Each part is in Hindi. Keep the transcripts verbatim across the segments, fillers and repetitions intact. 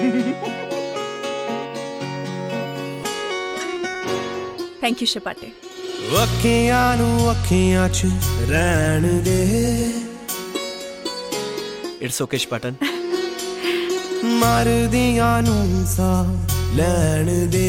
Thank you शपाटे। अखियां नू अखियां च रहन दे। It's okay शपाटन। मर दियां नू सा लैन दे।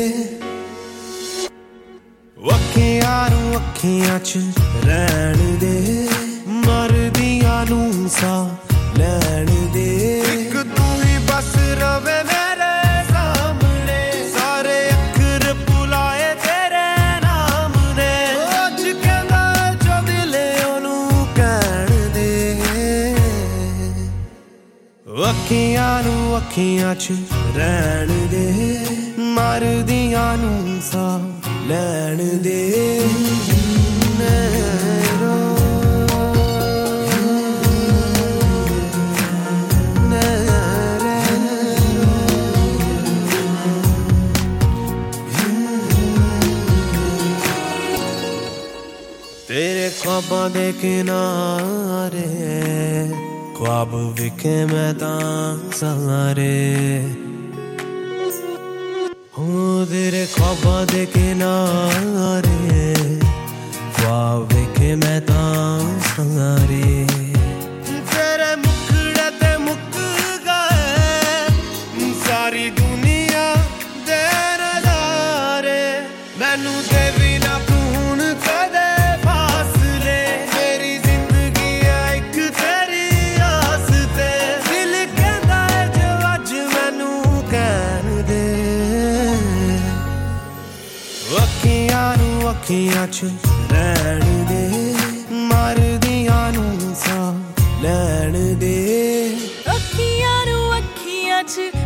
अखियां नू अखियां च रहन दे। मर दियां नू सा लैन दे। एक तू ही बस रवे मेरे सामने। सारे अखर बुलाए तेरे नाम ने। अज कहंदा जो दिले ओनू कहण दे। अखियां नू अखियां च रहन दे। मर दियां नू सा लैन दे। तेरे ख्वाबां दे किनारे ख्वाब विखे मैं तां सारे। हो तेरे ख्वाबां दे किनारे ख्वाब विखे मैं तां सारे। तेरे मुखड़े ते मुक गए सारी दुनिया दे नज़ारे। मैनू दे बिना खून कदे अखियां च रहन दे। मर दियां नू सा लैन दे। अखियां नू अखियां च